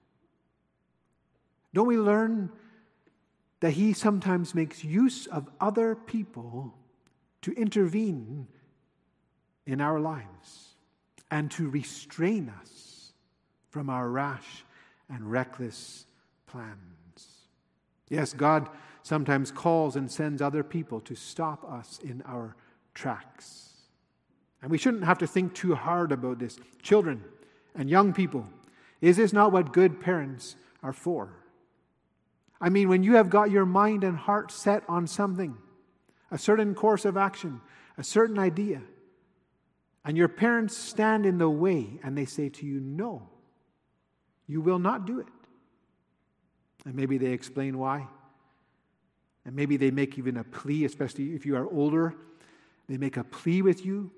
Don't we learn that He sometimes makes use of other people to intervene in our lives and to restrain us from our rash and reckless plans? Yes, God sometimes calls and sends other people to stop us in our tracks. And we shouldn't have to think too hard about this. Children and young people, is this not what good parents are for? I mean, when you have got your mind and heart set on something, a certain course of action, a certain idea, and your parents stand in the way and they say to you, no, you will not do it. And maybe they explain why. And maybe they make even a plea, especially if you are older. They make a plea with you.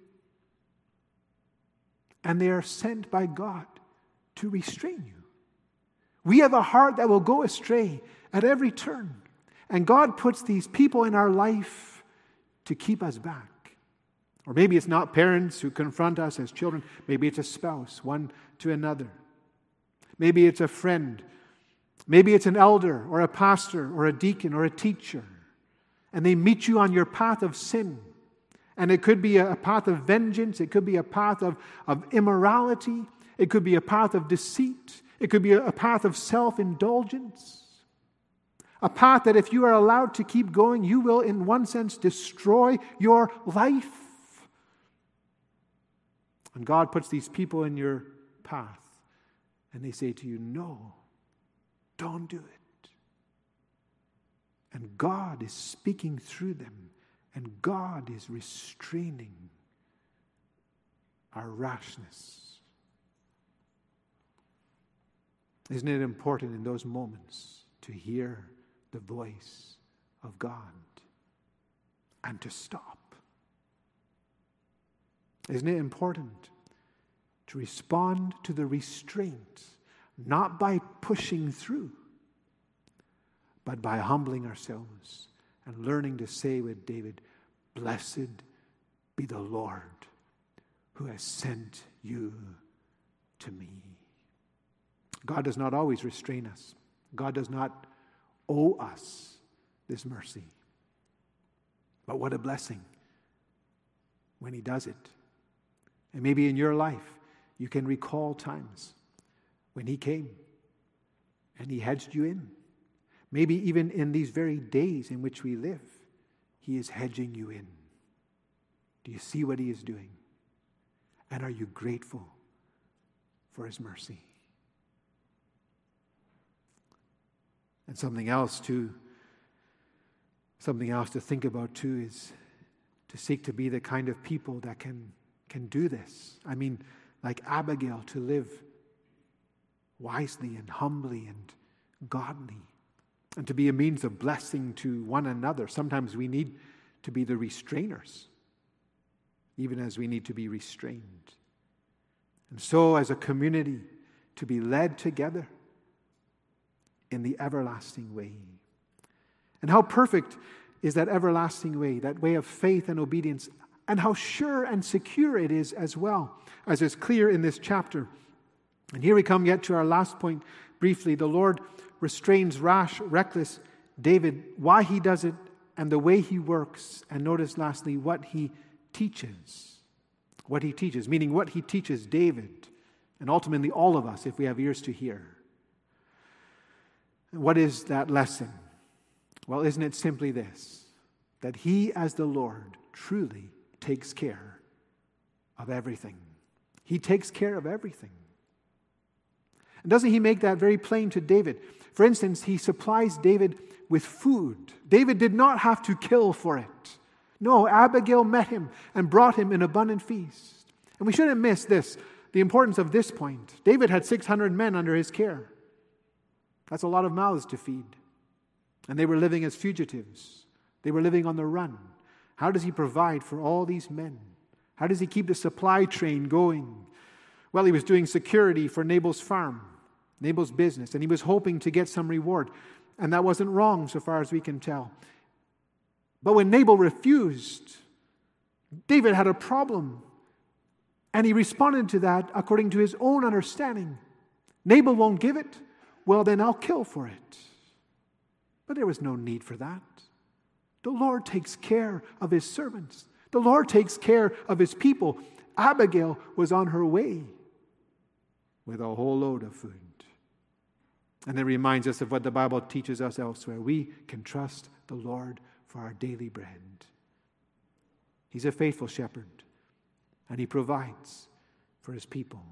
And they are sent by God to restrain you. We have a heart that will go astray at every turn. And God puts these people in our life to keep us back. Or maybe it's not parents who confront us as children. Maybe it's a spouse, one to another. Maybe it's a friend. Maybe it's an elder or a pastor or a deacon or a teacher. And they meet you on your path of sin. And it could be a path of vengeance. It could be a path of, of immorality. It could be a path of deceit. It could be a, a path of self-indulgence. A path that if you are allowed to keep going, you will in one sense destroy your life. And God puts these people in your path. And they say to you, no, don't do it. And God is speaking through them. And God is restraining our rashness. Isn't it important in those moments to hear the voice of God and to stop? Isn't it important to respond to the restraint, not by pushing through, but by humbling ourselves and learning to say with David, blessed be the Lord who has sent you to me. God does not always restrain us. God does not owe us this mercy. But what a blessing when He does it. And maybe in your life, you can recall times when He came and He hedged you in. Maybe even in these very days in which we live, He is hedging you in. Do you see what He is doing? And are you grateful for His mercy? And something else too, something else to think about too is to seek to be the kind of people that can, can do this. I mean, like Abigail, to live wisely and humbly and godly, and to be a means of blessing to one another. Sometimes we need to be the restrainers, even as we need to be restrained. And so, as a community, to be led together in the everlasting way. And how perfect is that everlasting way, that way of faith and obedience, and how sure and secure it is as well, as is clear in this chapter. And here we come yet to our last point briefly. The Lord restrains rash, reckless David, why he does it, and the way he works. And notice lastly what he teaches. What he teaches, meaning what he teaches David, and ultimately all of us if we have ears to hear. What is that lesson? Well, isn't it simply this, that he as the Lord truly takes care of everything. He takes care of everything. And doesn't he make that very plain to David? For instance, he supplies David with food. David did not have to kill for it. No, Abigail met him and brought him an abundant feast. And we shouldn't miss this, the importance of this point. David had six hundred men under his care. That's a lot of mouths to feed. And they were living as fugitives. They were living on the run. How does he provide for all these men? How does he keep the supply train going? Well, he was doing security for Nabal's farm, Nabal's business, and he was hoping to get some reward. And that wasn't wrong so far as we can tell. But when Nabal refused, David had a problem. And he responded to that according to his own understanding. Nabal won't give it? Well, then I'll kill for it. But there was no need for that. The Lord takes care of his servants. The Lord takes care of his people. Abigail was on her way with a whole load of food. And it reminds us of what the Bible teaches us elsewhere. We can trust the Lord for our daily bread. He's a faithful shepherd, and he provides for his people.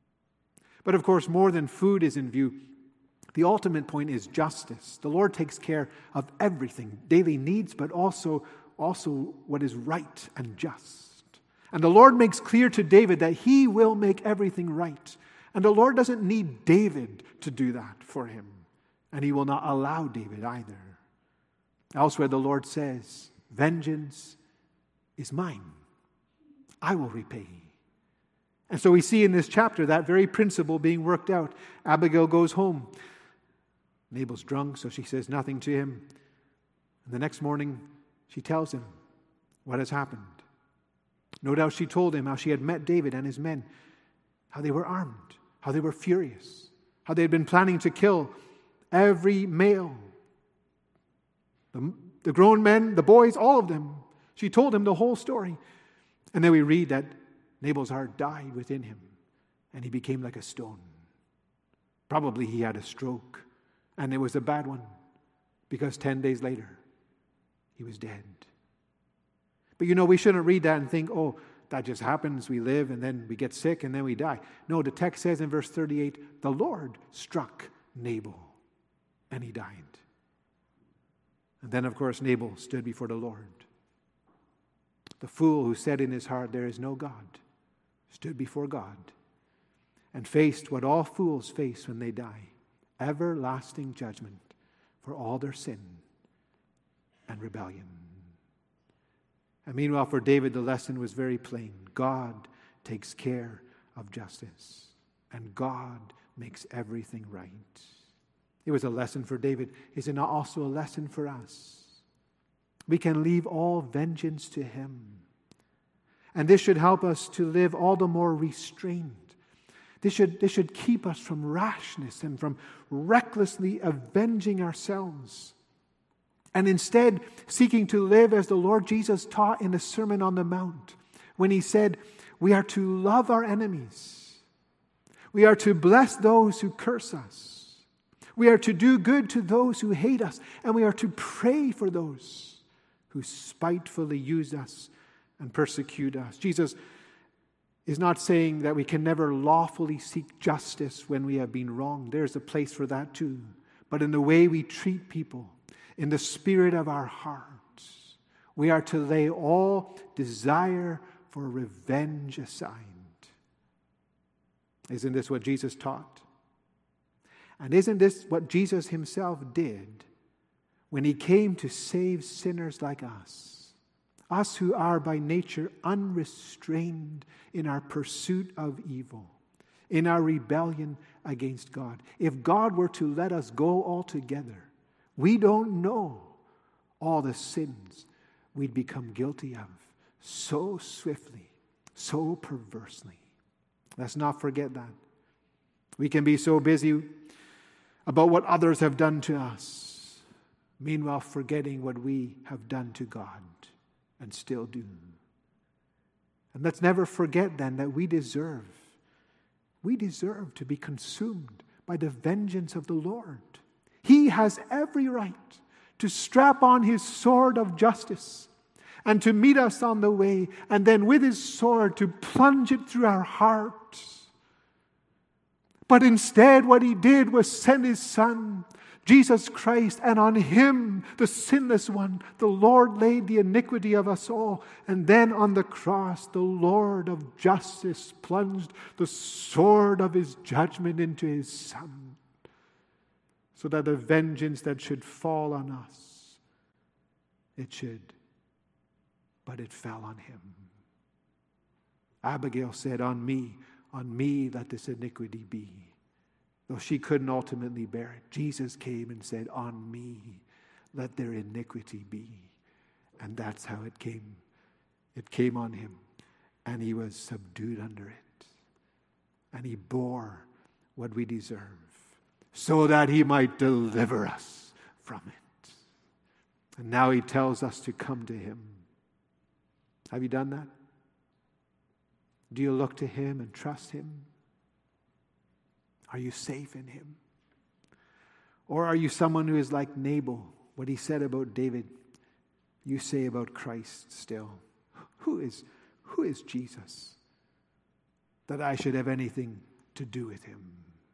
But of course, more than food is in view. The ultimate point is justice. The Lord takes care of everything, daily needs, but also, also what is right and just. And the Lord makes clear to David that he will make everything right. And the Lord doesn't need David to do that for him. And he will not allow David either. Elsewhere, the Lord says, vengeance is mine. I will repay. And so we see in this chapter that very principle being worked out. Abigail goes home. Nabal's drunk, so she says nothing to him. And the next morning, she tells him what has happened. No doubt she told him how she had met David and his men, how they were armed, how they were furious, how they had been planning to kill every male. The, the grown men, the boys, all of them. She told him the whole story. And then we read that Nabal's heart died within him, and he became like a stone. Probably he had a stroke. And it was a bad one, because ten days later, he was dead. But you know, we shouldn't read that and think, oh, that just happens. We live and then we get sick and then we die. No, the text says in verse thirty-eight, the Lord struck Nabal and he died. And then, of course, Nabal stood before the Lord. The fool who said in his heart, there is no God, stood before God and faced what all fools face when they die. Everlasting judgment for all their sin and rebellion. And meanwhile, for David, the lesson was very plain. God takes care of justice, and God makes everything right. It was a lesson for David. Is it not also a lesson for us? We can leave all vengeance to him. And this should help us to live all the more restrained. This should, this should keep us from rashness and from recklessly avenging ourselves. And instead, seeking to live as the Lord Jesus taught in the Sermon on the Mount, when he said, we are to love our enemies. We are to bless those who curse us. We are to do good to those who hate us. And we are to pray for those who spitefully use us and persecute us. Jesus is not saying that we can never lawfully seek justice when we have been wronged. There's a place for that too. But in the way we treat people, in the spirit of our hearts, we are to lay all desire for revenge aside Isn't this what Jesus taught? And isn't this what Jesus himself did when he came to save sinners like us? Us who are by nature unrestrained in our pursuit of evil, in our rebellion against God. If God were to let us go altogether, we don't know all the sins we'd become guilty of so swiftly, so perversely. Let's not forget that. We can be so busy about what others have done to us, meanwhile forgetting what we have done to God and still do. And let's never forget then that we deserve, we deserve to be consumed by the vengeance of the Lord. He has every right to strap on his sword of justice and to meet us on the way, and then with his sword to plunge it through our hearts. But instead what he did was send his Son, Jesus Christ, and on him, the sinless one, the Lord laid the iniquity of us all. And then on the cross, the Lord of justice plunged the sword of his judgment into his Son, so that the vengeance that should fall on us, it should, but it fell on him. Abigail said, on me, on me let this iniquity be. Though she couldn't ultimately bear it, Jesus came and said, on me let their iniquity be. And that's how it came. It came on him, and he was subdued under it. And he bore what we deserve, so that he might deliver us from it. And now he tells us to come to him. Have you done that? Do you look to him and trust him? Are you safe in him? Or are you someone who is like Nabal, what he said about David, you say about Christ still? Who is, who is Jesus that I should have anything to do with him?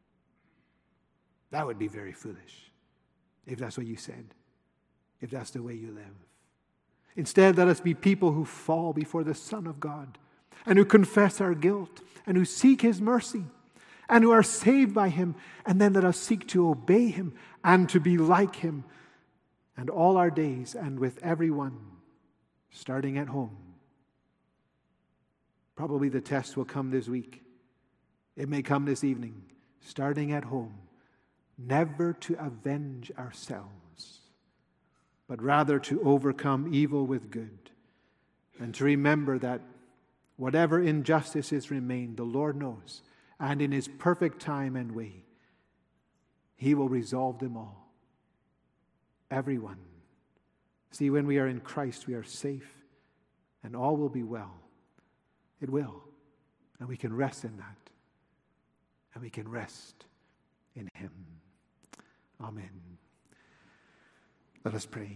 That would be very foolish if that's what you said, if that's the way you live. Instead, let us be people who fall before the Son of God and who confess our guilt and who seek his mercy and who are saved by him. And then let us seek to obey him and to be like him, and all our days and with everyone, starting at home. Probably the test will come this week. It may come this evening. Starting at home, never to avenge ourselves, but rather to overcome evil with good, and to remember that whatever injustices remain, the Lord knows, and in his perfect time and way, he will resolve them all. Everyone. See, when we are in Christ, we are safe, and all will be well. It will. And we can rest in that. And we can rest in him. Amen. Let us pray.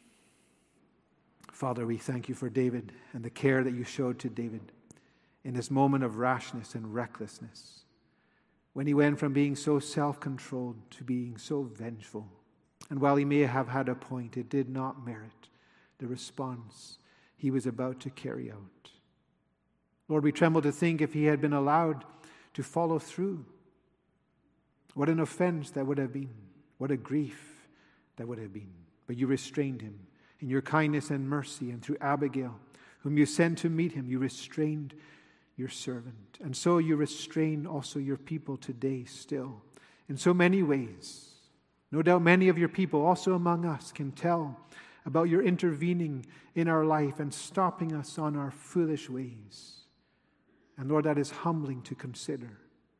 Father, we thank you for David and the care that you showed to David in this moment of rashness and recklessness, when he went from being so self-controlled to being so vengeful. And while he may have had a point, it did not merit the response he was about to carry out. Lord, we tremble to think if he had been allowed to follow through, what an offense that would have been, what a grief that would have been. But you restrained him in your kindness and mercy, and through Abigail, whom you sent to meet him, you restrained your servant. And so you restrain also your people today still in so many ways. No doubt many of your people also among us can tell about your intervening in our life and stopping us on our foolish ways. And Lord, that is humbling to consider.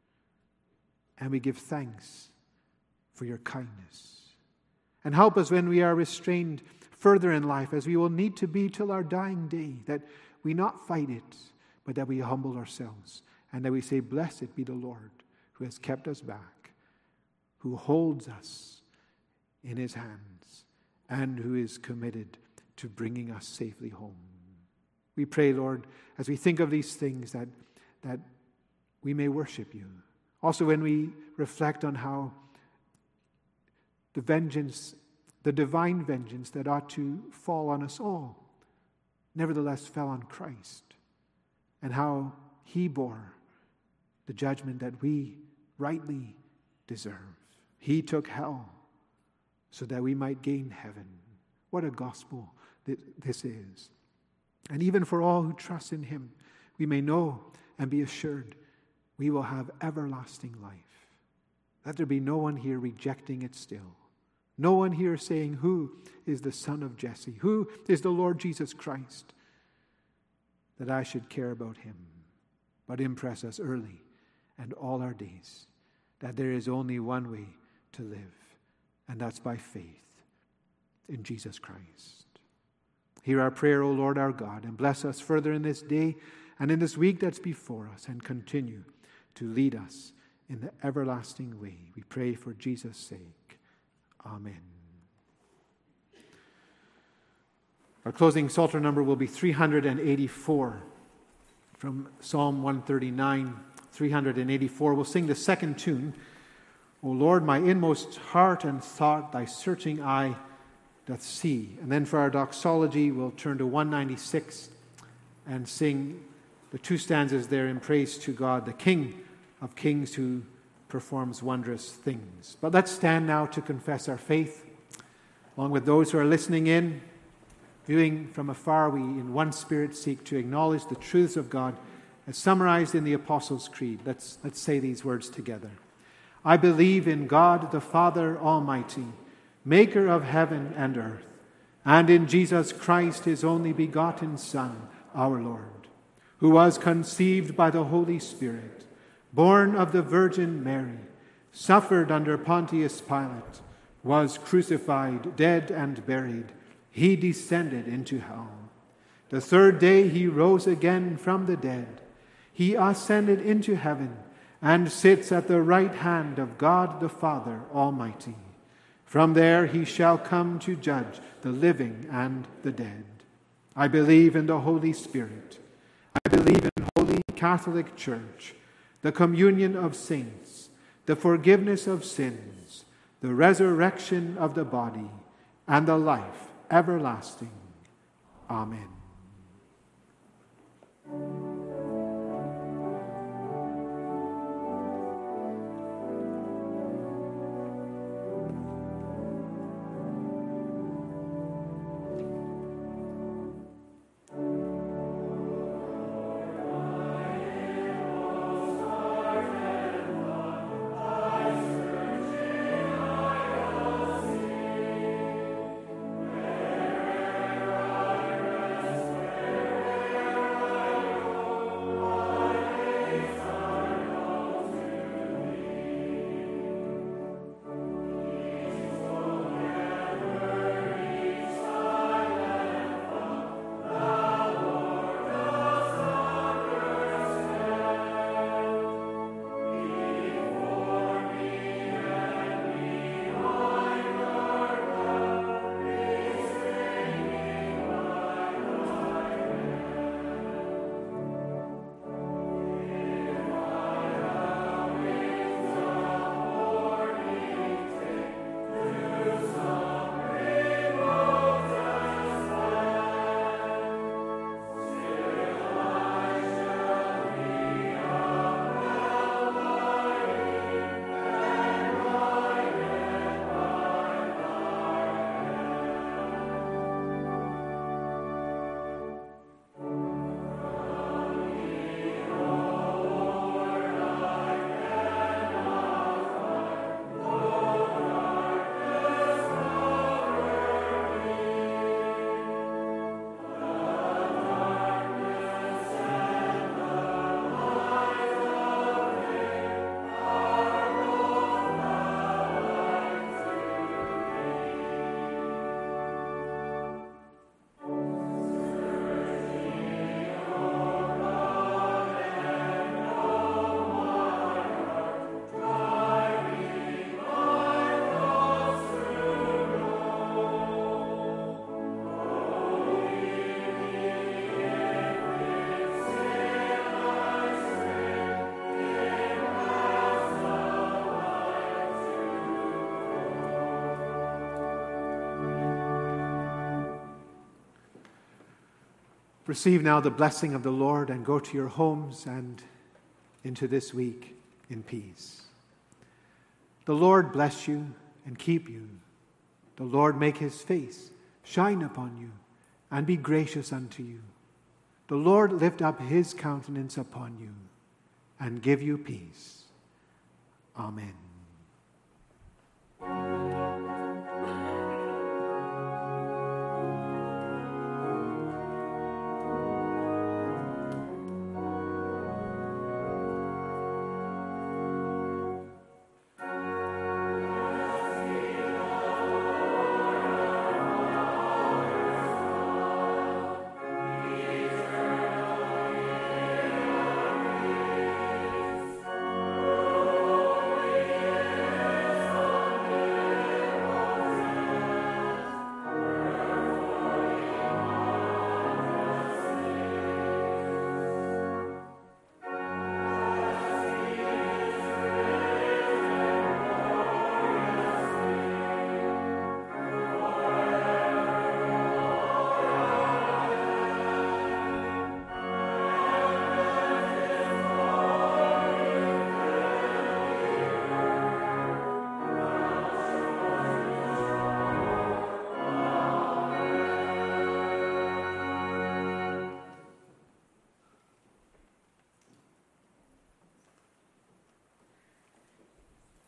And we give thanks for your kindness. And help us when we are restrained further in life, as we will need to be till our dying day, that we not fight it, but that we humble ourselves, and that we say, blessed be the Lord who has kept us back, who holds us in his hands, and who is committed to bringing us safely home. We pray, Lord, as we think of these things, that, that we may worship you. Also, when we reflect on how the vengeance, the divine vengeance that ought to fall on us all, nevertheless fell on Christ, and how he bore the judgment that we rightly deserve. He took hell so that we might gain heaven. What a gospel this is. And even for all who trust in him, we may know and be assured we will have everlasting life. Let there be no one here rejecting it still. No one here saying, who is the son of Jesse? Who is the Lord Jesus Christ? That I should care about him. But impress us early and all our days that there is only one way to live, and that's by faith in Jesus Christ. Hear our prayer, O Lord our God, and bless us further in this day and in this week that's before us, and continue to lead us in the everlasting way. We pray for Jesus' sake. Amen. Our closing Psalter number will be three hundred eighty-four from Psalm one thirty-nine, three hundred eighty-four. We'll sing the second tune. O Lord, my inmost heart and thought, thy searching eye doth see. And then for our doxology, we'll turn to one ninety-six and sing the two stanzas there in praise to God, the King of Kings who performs wondrous things. But let's stand now to confess our faith, along with those who are listening in. Viewing from afar, we in one spirit seek to acknowledge the truths of God as summarized in the Apostles' Creed. Let's, let's say these words together. I believe in God the Father Almighty, maker of heaven and earth, and in Jesus Christ, his only begotten Son, our Lord, who was conceived by the Holy Spirit, born of the Virgin Mary, suffered under Pontius Pilate, was crucified, dead, and buried. He descended into hell. The third day he rose again from the dead. He ascended into heaven and sits at the right hand of God the Father Almighty. From there he shall come to judge the living and the dead. I believe in the Holy Spirit. I believe in Holy Catholic Church, the communion of saints, the forgiveness of sins, the resurrection of the body, and the life everlasting. Amen. Receive now the blessing of the Lord and go to your homes and into this week in peace. The Lord bless you and keep you. The Lord make his face shine upon you and be gracious unto you. The Lord lift up his countenance upon you and give you peace. Amen.